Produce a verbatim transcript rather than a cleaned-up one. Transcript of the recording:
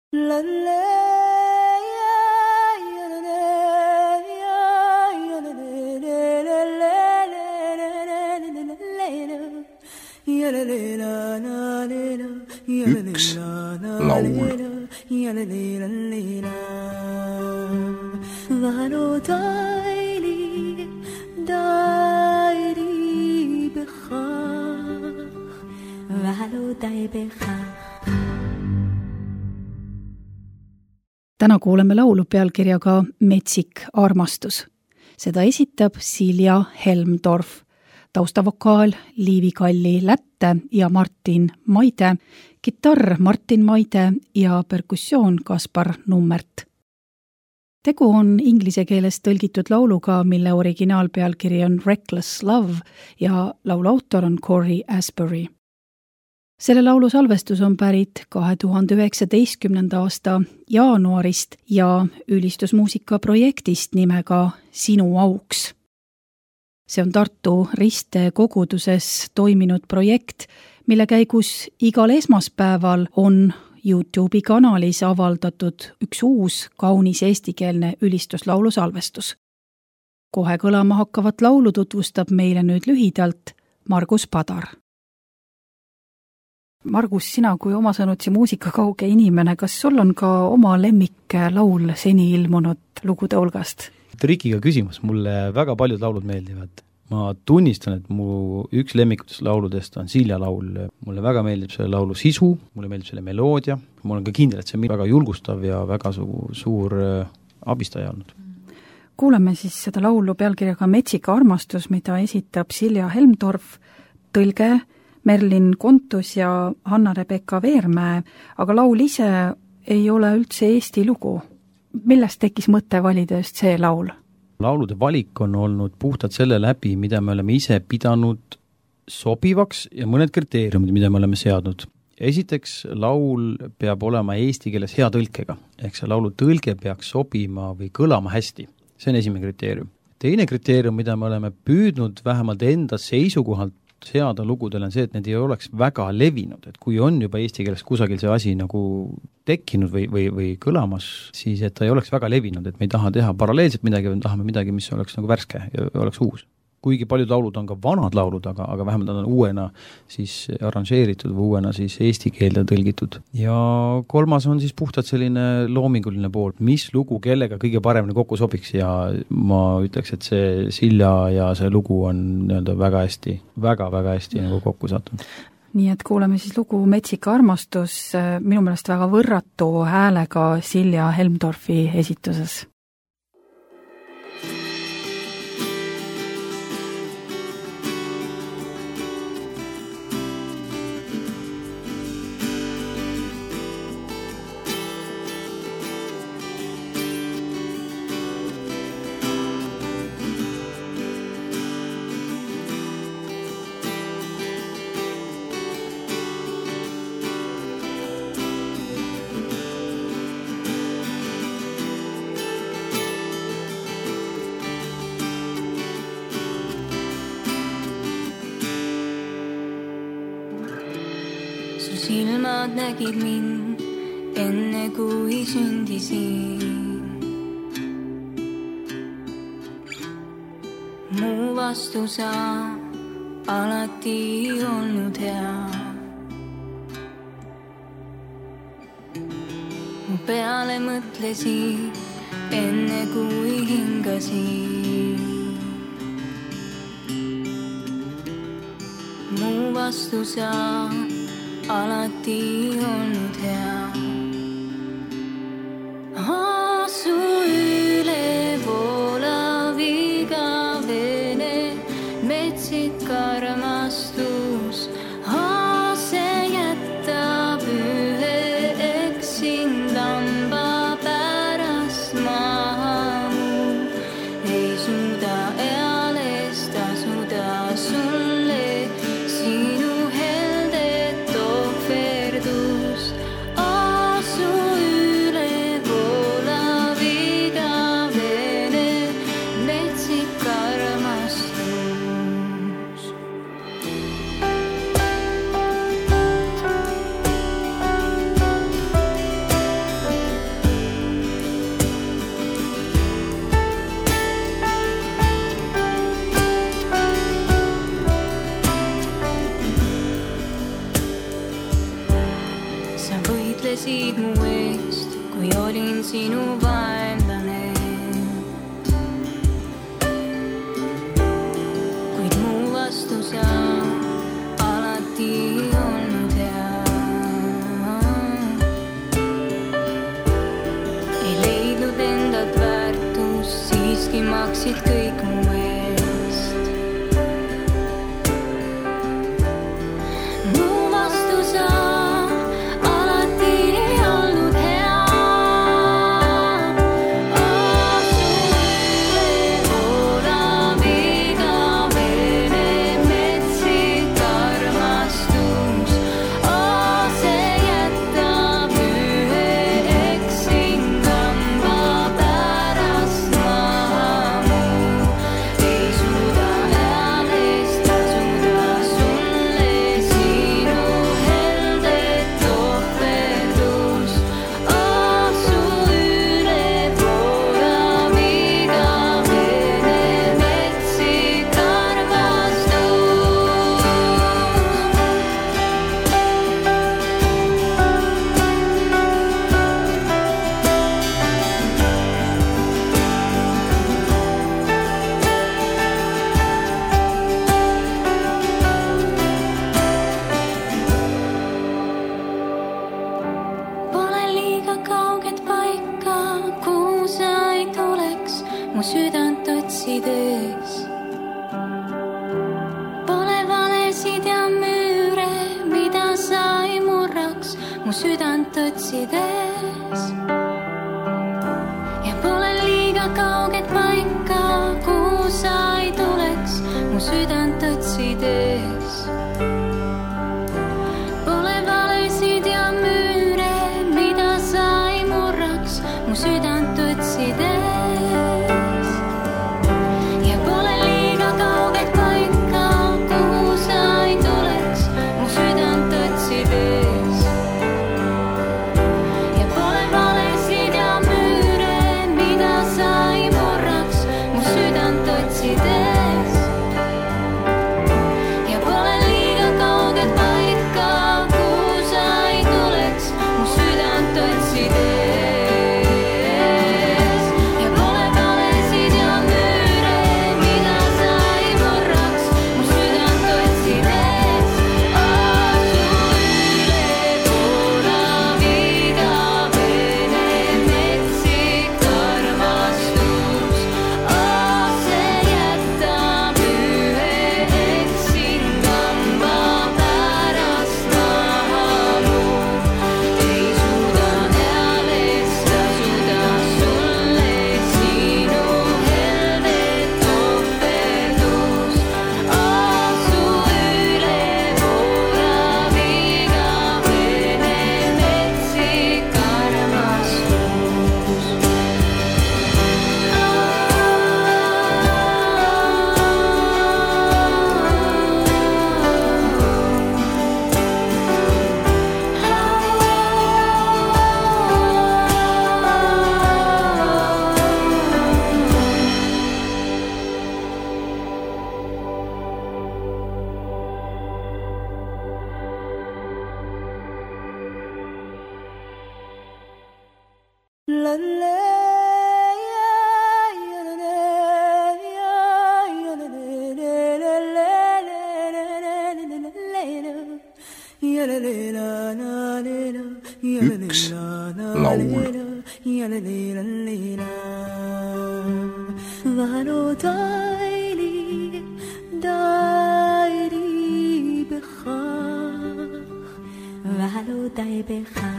Üks laul. ולא די לי, די לי בכך, ולא די בכך. Täna kuuleme laulu pealkirjaga Metsik armastus. Seda esitab Silja Helmdorf, taustavokaal Liivi Kalli Lätte ja Martin Maide, kitarr Martin Maide ja perkussioon Kaspar Nummert. Tegu on inglise keeles tõlgitud lauluga, mille originaalpealkiri on Reckless Love ja laulu autor on Corey Asbury. Selle laulu salvestus on pärit kahe tuhande üheksateistkümnenda aasta jaanuarist ja ülistusmuusika projektist nimega Sinu auks. See on Tartu Riste koguduses toiminud projekt, mille käigus igal esmaspäeval on YouTube'i kanalis avaldatud üks uus kaunis eestikeelne ülistuslaulu salvestus. Kohe kõlama hakkavat laulu tutvustab meile nüüd lühidalt Margus Padar. Margus, sina kui omasõnutsi muusikakauge inimene, kas sul on ka oma lemmik laul seni ilmunud lugude hulgast? Trikiga küsimus, mulle väga paljud laulud meeldivad. Ma tunnistan, et mu üks lemmikutest lauludest on Silja laul. Mulle väga meeldib selle laulu sisu, mulle meeldib selle meloodia. Ma olen ka kindel, et see on väga julgustav ja väga su- suur abistaja olnud. Kuuleme siis seda laulu pealkirjaga Metsik armastus, mida esitab Silja Helmdorf, tõlge Merlin Kontus ja Hanna-Rebecca Veermäe, aga laul ise ei ole üldse Eesti lugu. Millest tekkis mõte valida just see laul? Laulude valik on olnud puhtalt selle läbi, mida me oleme ise pidanud sobivaks ja mõned kriteeriumid, mida me oleme seadnud. Esiteks, laul peab olema eesti keeles hea tõlkega, ehk see laulu tõlge peaks sobima või kõlama hästi. See on esimene kriteerium. Teine kriteerium, mida me oleme püüdnud vähemalt enda seisukohalt seada lugudele, on see, et need ei oleks väga levinud, et kui on juba eesti keeles kusagil see asi nagu tekkinud või, või, või kõlamas, siis et ta ei oleks väga levinud, et me ei taha teha paralleelselt midagi, või tahame midagi, mis oleks nagu värske ja oleks uus. Kuigi paljud laulud on ka vanad laulud, aga, aga vähemalt on uuena siis arranžeeritud või uuena siis eesti keelde tõlgitud. Ja kolmas on siis puhtalt selline loominguline pool, mis lugu kellega kõige paremini kokku sobiks ja ma ütleks, et see Silja ja see lugu on nii-öelda väga hästi, väga, väga hästi nagu kokku sattunud. Nii et kuuleme siis lugu Metsik armastus, minu meelest väga võrratu häälega Silja Helmdorfi esituses. Silmad nägid mind enne kui sündisin. Mu vastu sa alati olnud hea. Mu peale mõtlesin enne kui hingasin. Mu vastu sa alati olnud hea. Aasu üle voolav igavene metsik armastus. Aase jätab ühe eksin lamba pärast maha mu. Ei suuda eales tasuda sulle sinu ohverdust. läksid mu eest, kui olin sinu vaenlane. Kuid mu vastu sa alati olnud hea. Ei leidnud endalt väärtust, siiski maksid kõik mu eest. Mu vastu sa mu südant otsides. Pole valesid ja müüre, mida sa ei murraks mu südant otsides. Ja pole liiga kauget paika, kuhu sa ei tuleks mu südant otsides. Pole valesid ja müüre, mida sa ei murraks mu südant otsides. Üks laul. Vano daili, daili bechach, vano dai bechach.